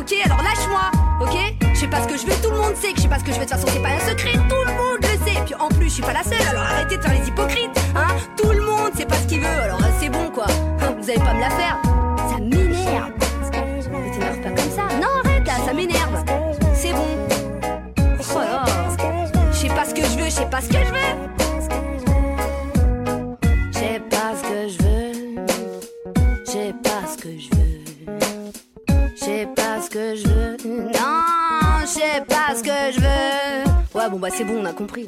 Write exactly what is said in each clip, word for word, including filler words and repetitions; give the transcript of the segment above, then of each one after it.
ok? Alors lâche-moi, ok? Je sais pas ce que je veux, tout le monde sait que je sais pas ce que je veux, de toute façon c'est pas un secret, tout le monde le sait. Puis en plus je suis pas la seule, alors arrêtez de faire les hypocrites, hein? Tout le monde sait pas ce qu'il veut, alors c'est bon quoi. Vous allez pas me la faire, ça m'énerve. Ne t'énerve pas comme ça, non arrête là, ça m'énerve. C'est bon. Oh là, je sais pas ce que je veux, je sais pas ce que je veux. Je sais pas ce que je veux, je sais pas ce que je veux, je sais pas ce que je veux, non, je sais pas ce que je veux. Ouais bon bah c'est bon, on a compris.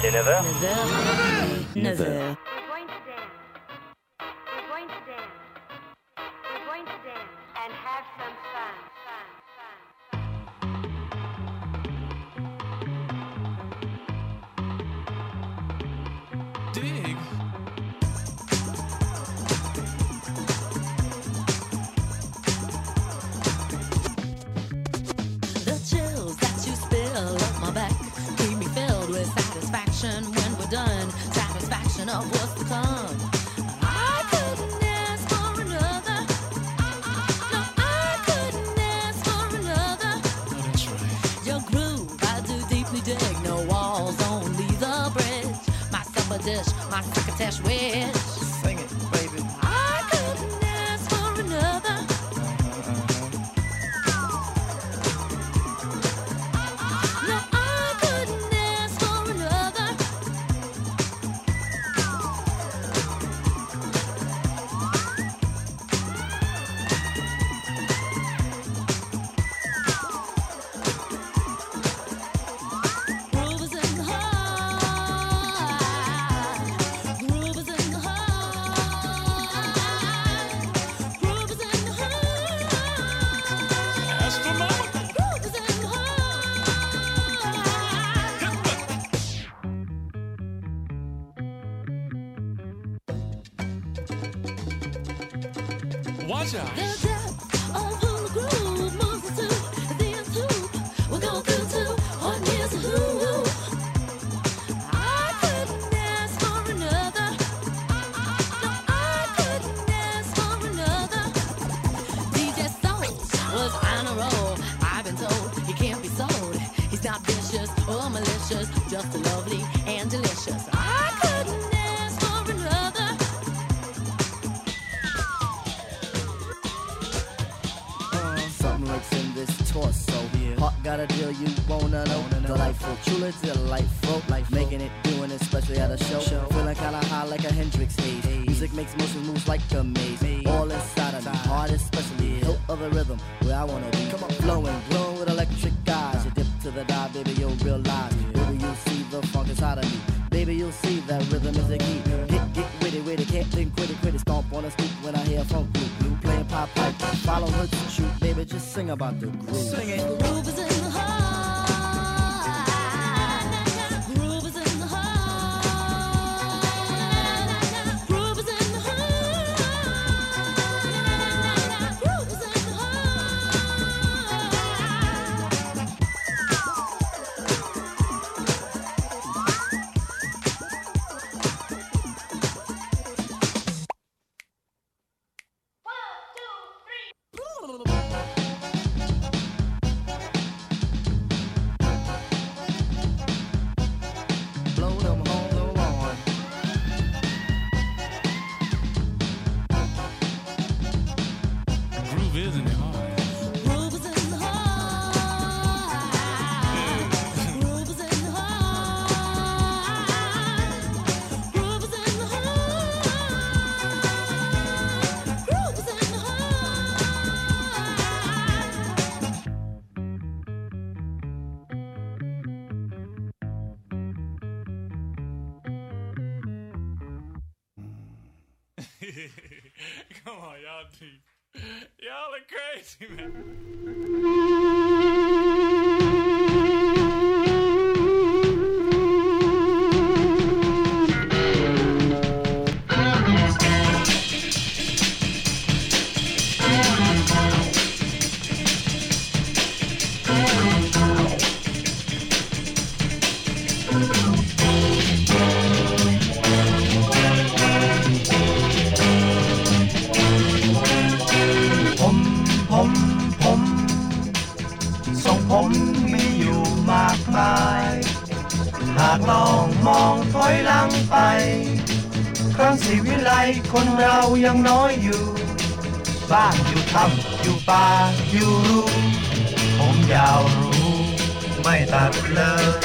C'est neuf heures. neuf heures. neuf heures. We're going to dance. We're going to dance. We're going to dance and have some fun. Fun, fun, fun. Dig. The chills that you spill up my back keep me filled with satisfaction when we're done. Satisfaction of what's to come. I couldn't ask for another. No, I couldn't ask for another. Oh, that's right. Your groove, I do deeply dig. No walls, only the bridge. My supper dish, my crocketesh wish. Sing it, baby. I couldn't ask for another. No, I couldn't ask for another. Groove is in the heart. Groove is in the heart. Groove is in the heart. Astronomical. Groove is in the heart. Watch out. The depth of who the groove moves us to, the end hoop. We'll go through to what is a who. I couldn't ask for another. No, I couldn't ask for another. D J Soul was on a roll. I've been told he can't be sold. He's not vicious or malicious, just lovely and delicious. I couldn't ask for another. Something lurks in this torso. Heart got a deal you wanna know. Delightful, truly delightful. Life making it, doing it, especially at a show. Feeling kinda high like a Hendrix haze. Music makes motion moves like a maze. All inside of me, heart especially. Hilt of the rhythm, where I wanna be. Come on, flowing, glowing with electric eyes. You dip to the dive, baby, you'll realize. Baby, you'll see the funk inside of me. Baby, you'll see that rhythm is the key. Get, get witty, witty, can't think, quit it, quit it. Stomp on a stoop when I hear a funk group. Playing pop pipe, follow her to shoot. Baby, just sing about the groove. Sing it. Groove is in the heart. Groove is in the heart. Groove is in the heart. Groove is in the Blow them home, go on. Groove is in the heart. Groove is in the heart. Groove is in the heart. Groove is in the heart. Groove is in the Come on, y'all deep. Y'all are crazy, man. ผมผมผมทรงผมมีอยู่มากมาย หากลองมองถอยหลังไป ครั้งสีวิไลคนเรายังน้อยอยู่ บ้านอยู่ถ้ำอยู่ป่าอยู่รูผมยาวรู้ไม่ตัดเลย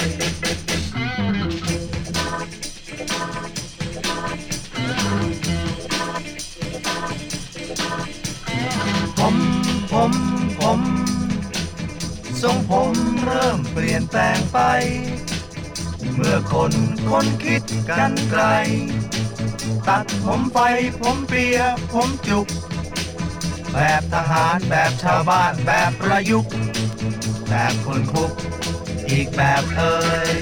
ผมผมผมทรงผมเริ่มเปลี่ยนแปลงไปเมื่อคนคนคิดกันไกลตัดผมไฟผมเปียผมจุกแบบทหารแบบชาวบ้านแบบประยุกต์แบบคนคุกอีกแบบเอ่ย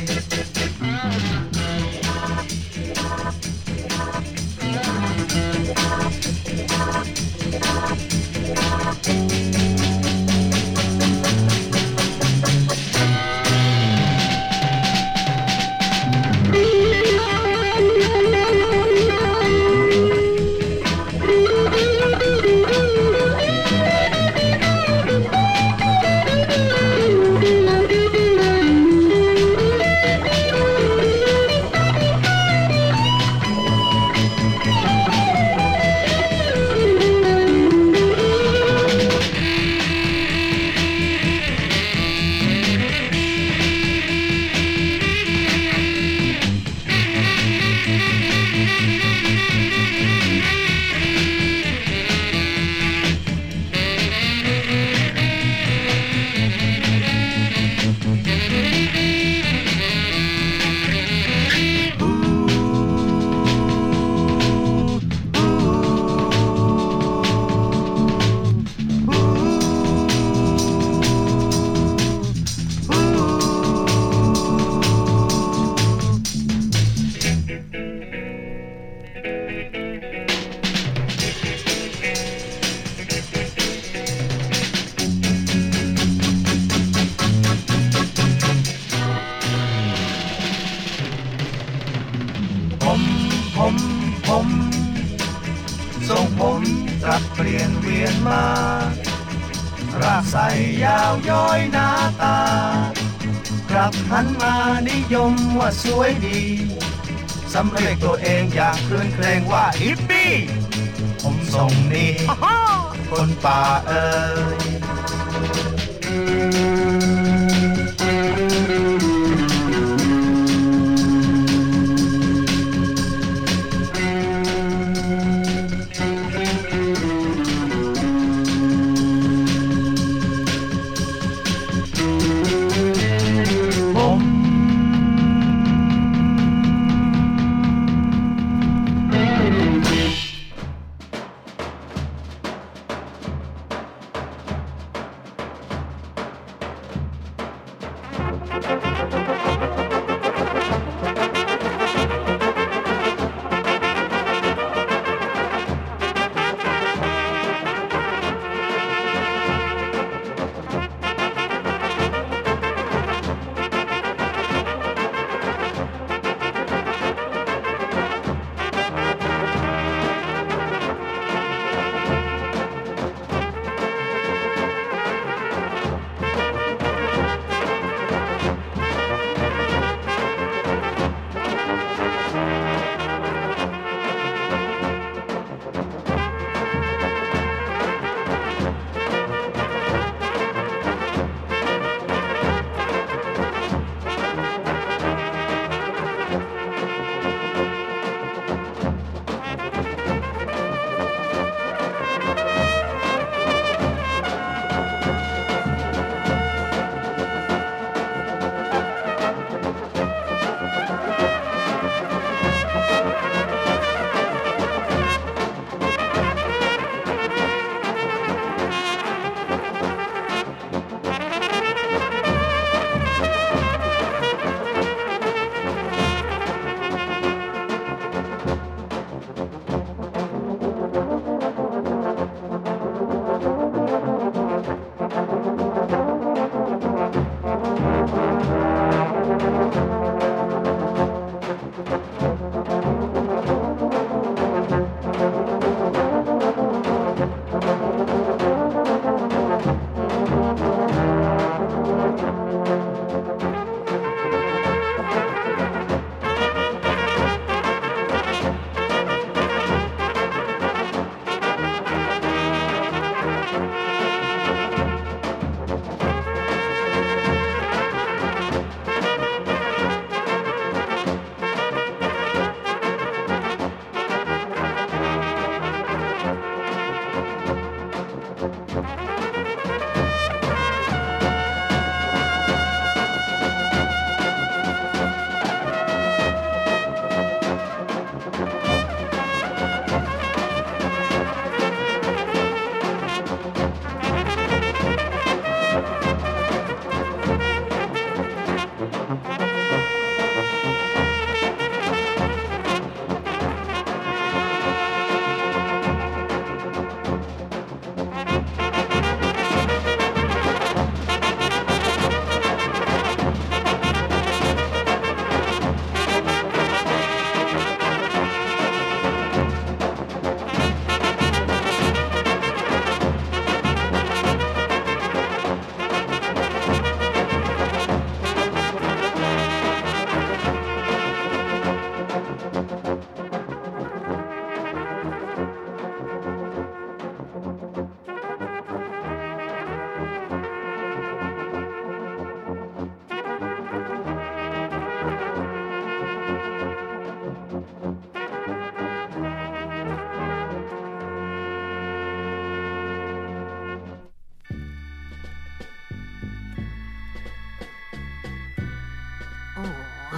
ผมผมผมทรงผมกลับเปลี่ยนเวียนมารากใส่ยาวย้อยหน้าตากลับหันมานิยมว่าสวยดีสำเร็จตัวเองอย่างคลื่นเครงว่าฮิปปี้ผมทรงนี้คนป่าเอ่ย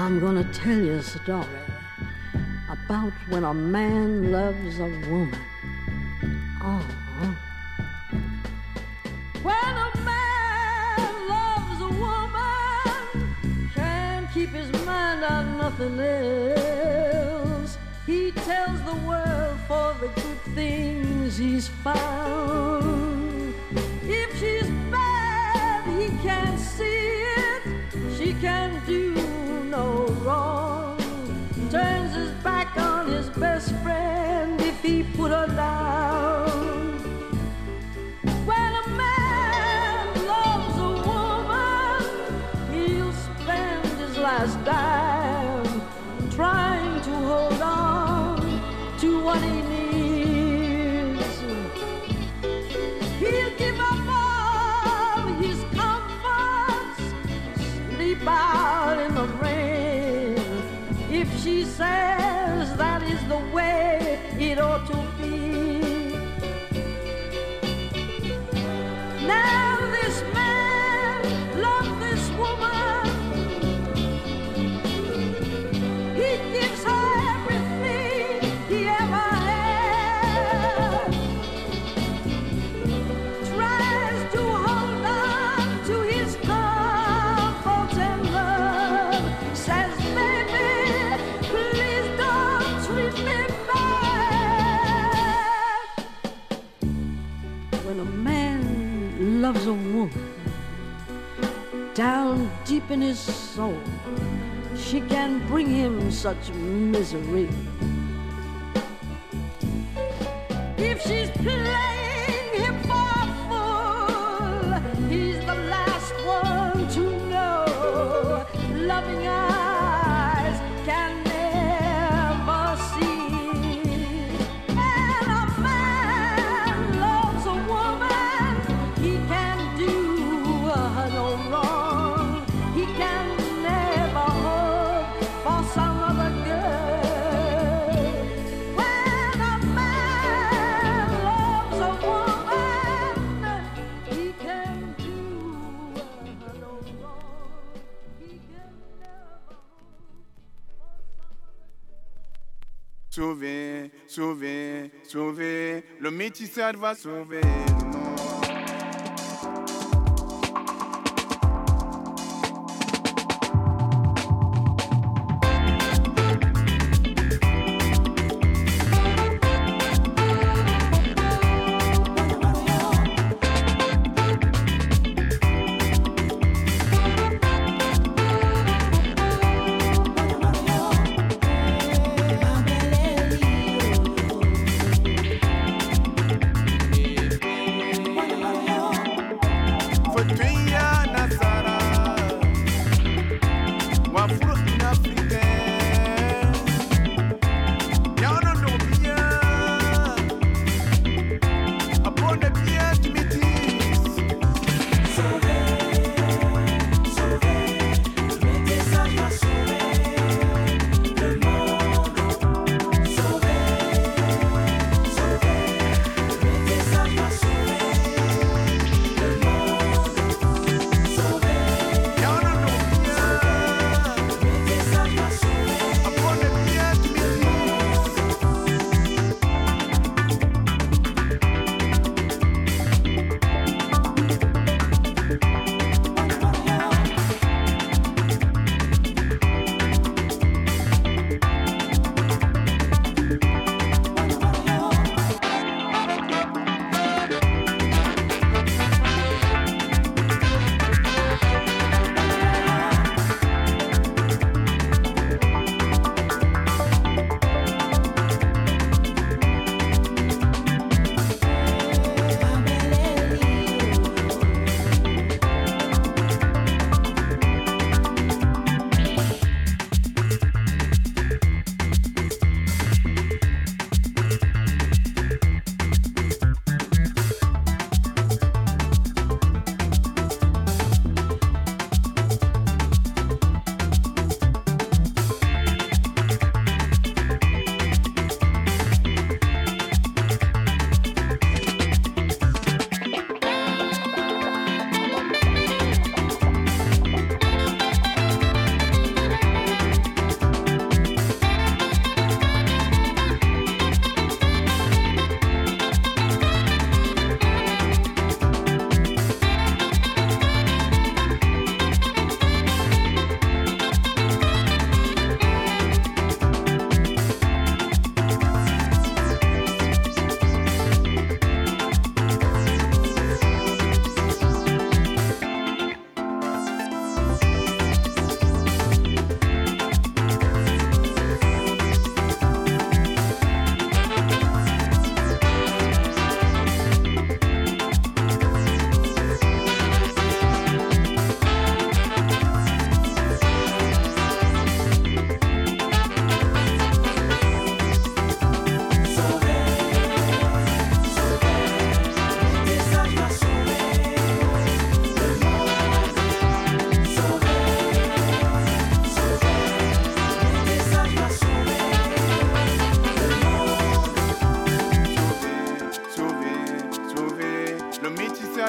I'm gonna tell you a story about when a man loves a woman. Oh. When a man loves a woman, can't keep his mind on nothing else. He tells the world for the good things he's found. If she's bad, he can't see it. She can't do no wrong. Turns his back on his best friend if he put her down. When a man loves a woman, he'll spend his last dime trying to hold on to what he needs. He'll give up all his comforts, sleep out in the rain, if she says that is the way it ought to be. Now this man loves this woman. He gives her everything he ever had. Tries to hold on to his comfort and love. Says, baby, please don't treat me bad. When a man loves a woman, down deep in his soul, she can bring him such misery. If she's playing him for a fool, he's the last one to know. Loving eyes can never see. And a man loves a woman, he can do her no wrong. He can never hope for some other girl. When a man loves a woman, he can do her no wrong. He can never Sauver, sauver, sauver, le métissage va sauver le monde. Yeah.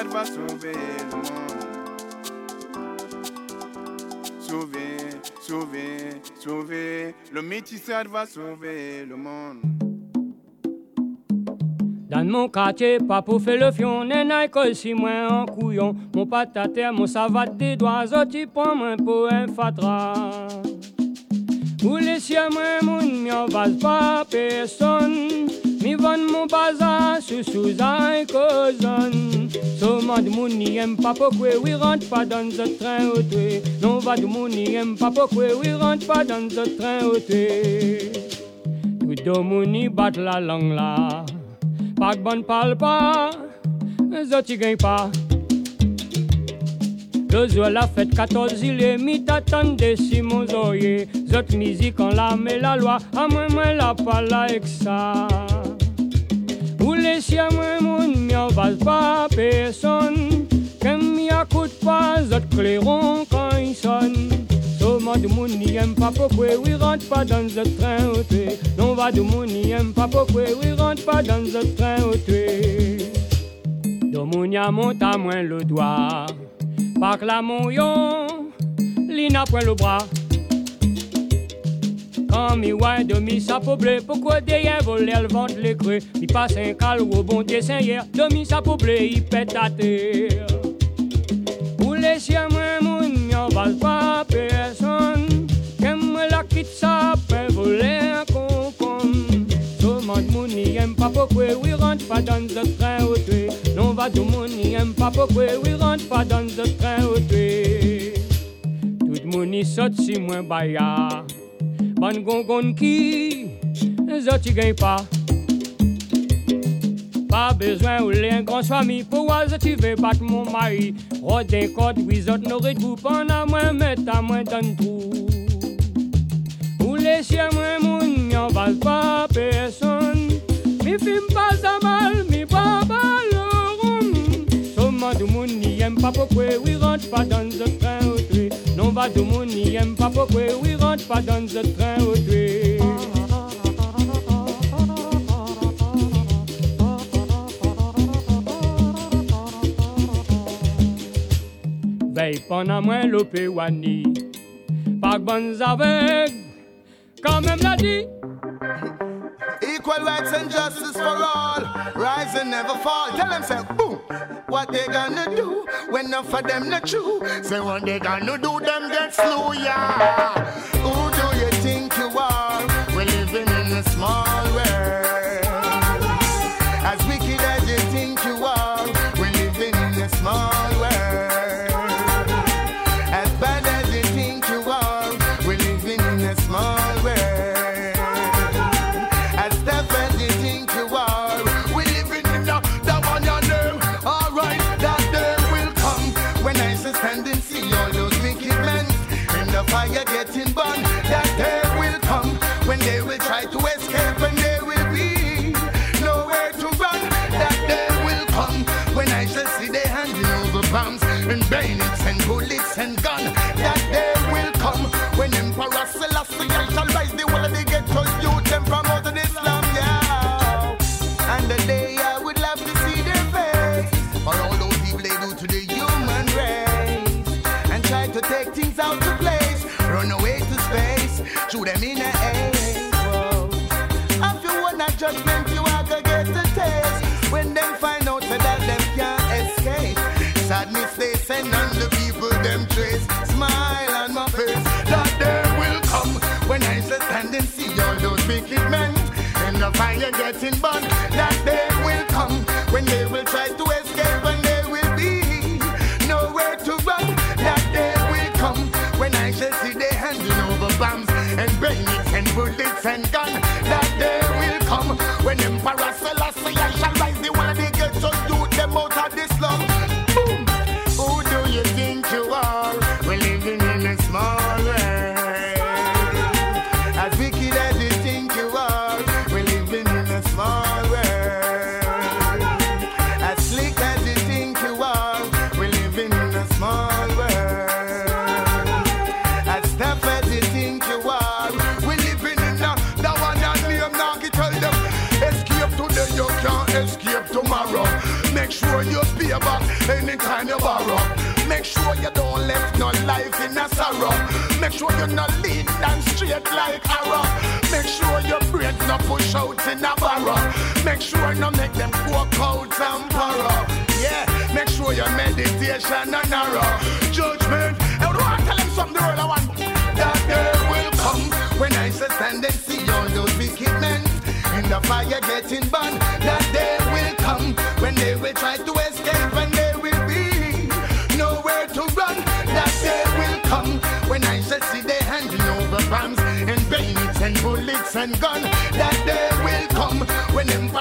métissage va sauver le monde. Sauver, sauver, sauver. Le métissage va sauver le monde. Dans mon quartier, pas pour faire le fion, n'est que si moi en couillon. Mon patate, mon savate des doigts, tu prends moi pour un fatra. Ou laissez moi mon m'en vase pas personne. Mi vend mon bazar sous sous un causon. So mad moun n'y aime pas pourquoi oui rentre pas dans ce train au tué. Non va de moun n'y aime pas pourquoi oui rentre pas dans ce train au tué. Tout de moun n'y bat la langue là. Pas que bon parle pas, zot y gagne pas. Deux jours la fête quatorze il est mi t'attendez Simon Zoye. Zot musique en la met la loi, à moi moi la pas la avec ça. Ou laissez à moi mon m'en vase pas personne. Comme m'y écoute pas, zot clairon quand il sonne. So mad moun n'y aime pas pourquoi oui rentre pas dans ce train au tué. Non va de moun n'y aime pas pourquoi oui rentre pas dans ce train au tué. Do moun y a monte à moins le doigt. Pas que la mouillon, li n'a point le bras. Quand mi ouais de mi sa blé, pourquoi derrière voler le ventre les creux. Mi passe un cal au bon dessin hier, de mi sa blé, il pète à terre. Ou laissez moi mon m'en vase pas personne. Qu'aime la quitte ça peut voler un concombre. Tout le monde moun n'y aime pas pourquoi oui rentre pas dans ce train au tué. Non va tout le monde n'y aime pas pourquoi oui rentre pas dans ce train au tué. Tout le monde y saute si moins baya. Ban gongon qui zot y gagne pas. Pas besoin ou les grand famille pour voir tu veux battre mon mari. Rodin code oui zot n'aurait tout pendant moi mettre à moi dans tout. Ou laissez moi mon m'en vase pas personne. Mi film pas à mal mi pas le rond. Seulement du monde n'y aime pas pourquoi oui rentre pas dans ce train au tué. Non va du monde n'y aime pas pourquoi oui rentre pas dans ce train au tué. Veille pendant moi l'opé wani. Pas bonnes avec, quand même l'a dit. Equal rights and justice for all. Rise and never fall. Tell them say boom. What they gonna do when enough of them not true? Say what they gonna do, them get slow, yeah. Who do you think you are? We're living in a small world. As wicked as you think you are, we're living in a small world. As bad as you think you are, we're living in a small world. Fire getting burned, that day will come when they will try to escape and there will be nowhere to run. That day will come when I shall see they handing over bombs and bayonets and bullets and guns. That day will come when Emperor Selassie I shall rise the wall of the ghetto youth and from out of Islam, yeah. And the day I would love to see their face for all those evil they do to the human race and try to take things out to play. Run away to space, shoot them in the air. Whoa. If you want a judgment, you are gonna get the taste. When them find out that them can't escape, sadness they send on the people them trace. Smile on my face, that day will come when I shall stand and see all those wicked men in the fire getting burned. That day will come when they will try to escape and there will be nowhere to run. That day will come when I shall see they handing over bombs and bayonets and bullets and guns. That day will come when Emperor Selassie I shall rise the one they get to do them out of this slum. Boom! Who do you think you are? We're living in a small world. As wicked as you think you are, we're living in a small world. As slick as you think you are, we're living in a small world. You can't escape tomorrow. Make sure you pay back anytime you borrow. Make sure you don't left no life in a sorrow. Make sure you're not lean and straight like arrow. Make sure your brains not push out in a barrow. Make sure no make them walk out and borrow. Yeah, make sure your meditation and narrow. Judgment, I don't want to tell them something the world I want. That day will come when I say stand and see all those wicked men in the fire getting burned. That day will come when they will try to escape and they will be nowhere to run. That day will come when I shall see they handing over bombs and bayonets and bullets and guns. That